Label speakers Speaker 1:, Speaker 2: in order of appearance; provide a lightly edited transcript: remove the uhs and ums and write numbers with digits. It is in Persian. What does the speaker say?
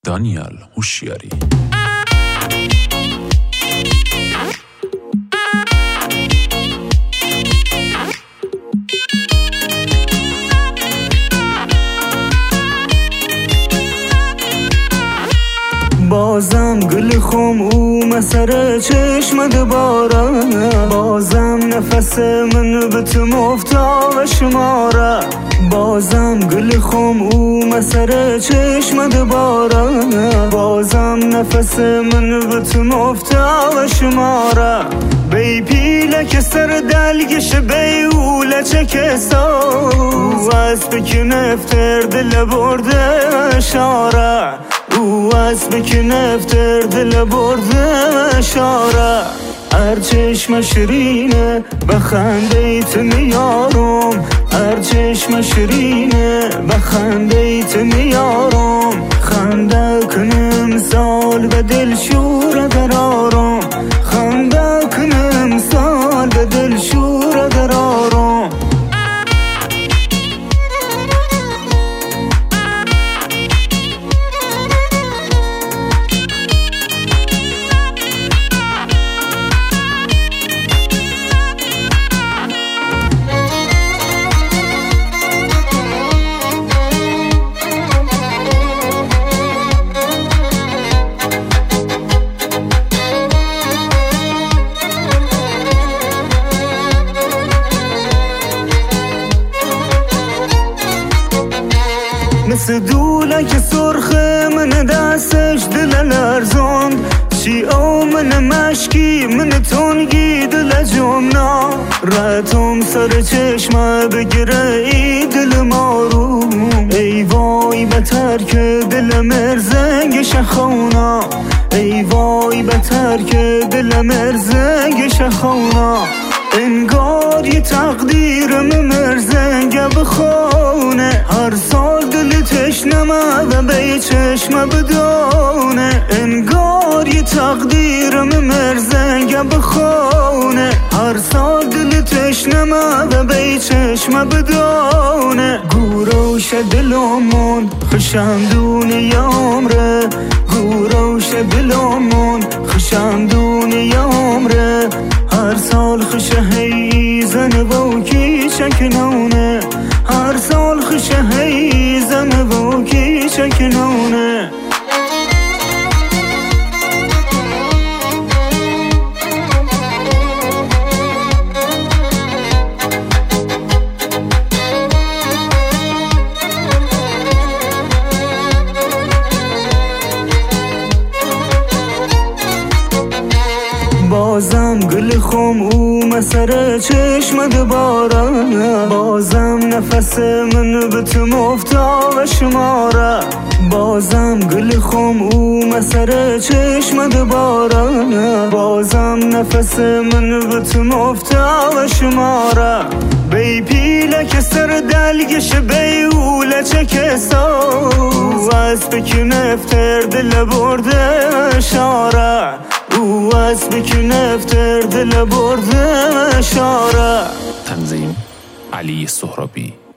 Speaker 1: دانیال هوشیاری.
Speaker 2: بازم گل خم او مسر چشمت باره، بازم نفس من به تو مفتا و شماره. بازم گل خم او مسر چشمت باره، بازم نفس من به تو مفتا و شماره. بی پیلک سر دلگش بی اوله چه کسا، او از بکن افتر دل برده اشاره. او از بکن افتر دل برده اشاره. هر چشم شیرینه بخنده تو میارم، هر چشم شیرینه بخنده تو میارم. خنده کنم سال به دل شور درارم، خنده کنم سال به دل شور درارم. مثل دولک سرخ من دستش دل لرزان، چی او من مشکی من تنگی دل جمنا. رتم سر چشمه بگیره ای دل ماروم، ای وای بتر که دل مرزنگ شخونا. ای وای بتر که دل مرزنگ شخونا. انگار یه تقدیرم مرزنگ بخونه، هر سال دل تشنمه و به چشم بدونه. انگار یه تقدیرم مرزنگ بخونه، هر سال دل تشنمه و به چشم بدونه. گوروش دلمون خشمدون یامره، گوروش دلمون خشمدون یامره. هر سال خشه هی زن و کی چکنونه، هر سال خشه هی زن و کی چکنونه. بازم گل خم او مسر چشمت باره، بازم نفس من به تو مفتا و شماره. بازم گل خم او مسر چشمت باره، بازم نفس من به تو مفتا و شماره. بی پیلک سر دلگش بی اوله چه کسا، او از بکن افتر دل برده اشاره. او از بکن افتر دل برده اشاره.
Speaker 1: تنظیم علی سهرابی.